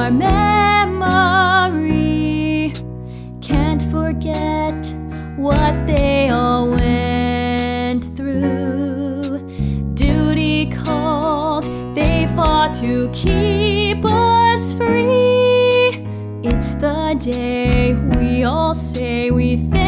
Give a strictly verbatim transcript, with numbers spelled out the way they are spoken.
our memory. Can't forget what they all went through. Duty called, they fought to keep us free. It's the day we all say we think